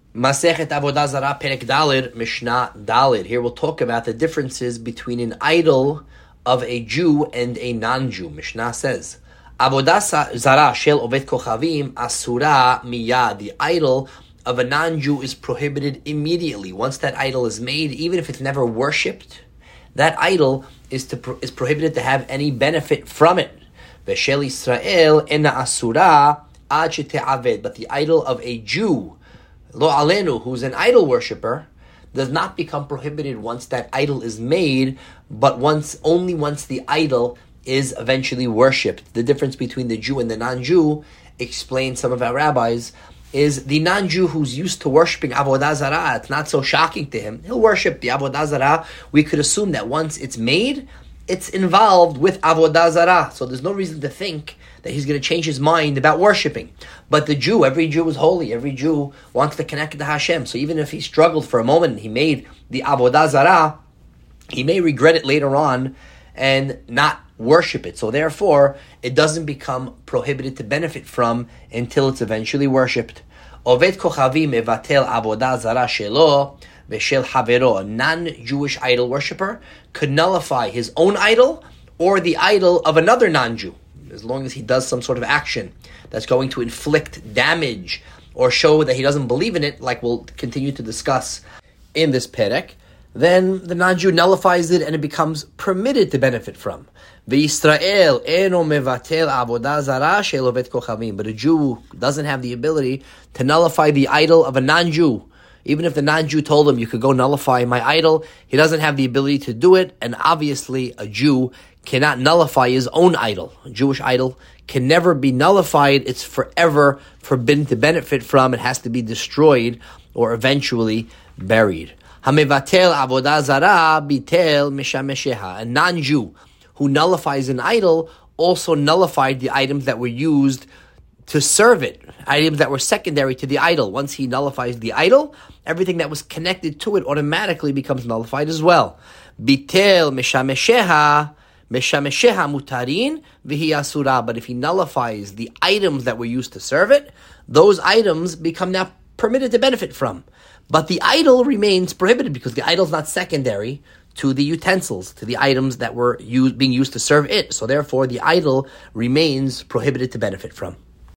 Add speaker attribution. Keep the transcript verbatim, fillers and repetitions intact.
Speaker 1: Masechet Avodah Zarah Perek Daled, Mishnah Daled. Here we'll talk about the differences between an idol of a Jew and a non-Jew. Mishnah says, Avodah Zarah Shel Ovet Kochavim Asura Miyad. The idol of a non-Jew is prohibited immediately. Once that idol is made, even if it's never worshipped, that idol is to is prohibited to have any benefit from it. V'shel Yisrael ena asura ad shete'aved. But the idol of a Jew, lo alenu, who's an idol worshipper, does not become prohibited once that idol is made, but once only once the idol is eventually worshipped. The difference between the Jew and the non-Jew, explain some of our rabbis, is the non-Jew who's used to worshiping Avodah Zarah, it's not so shocking to him. He'll worship the Avodah Zarah. We could assume that once it's made, it's involved with Avodah Zarah. So there's no reason to think that he's going to change his mind about worshiping. But the Jew, every Jew is holy. Every Jew wants to connect to Hashem. So even if he struggled for a moment and he made the Avodah Zarah, he may regret it later on and not worship it. So therefore, it doesn't become prohibited to benefit from until it's eventually worshipped. Ovet Kochavim evatel Avodah Zarah shelo v'shel havero. A non-Jewish idol worshipper could nullify his own idol or the idol of another non-Jew, as long as he does some sort of action that's going to inflict damage or show that he doesn't believe in it, like we'll continue to discuss in this perek. Then the non-Jew nullifies it and it becomes permitted to benefit from. V'Yisrael eno mevatel avodah zarah shel ovet kochavim. But a Jew doesn't have the ability to nullify the idol of a non-Jew. Even if the non-Jew told him, you could go nullify my idol, he doesn't have the ability to do it. And obviously a Jew cannot nullify his own idol. A Jewish idol can never be nullified. It's forever forbidden to benefit from. It has to be destroyed or eventually buried. Hamevatel avodah zarah bitel mishamesheha. A non-Jew who nullifies an idol also nullified the items that were used to serve it, items that were secondary to the idol. Once he nullifies the idol, everything that was connected to it automatically becomes nullified as well. Bitel mishamesheha, mishamesheha mutarin v'hi asura. But if he nullifies the items that were used to serve it, those items become now permitted to benefit from. But the idol remains prohibited because the idol is not secondary to the utensils, to the items that were used, being used to serve it. So therefore, the idol remains prohibited to benefit from.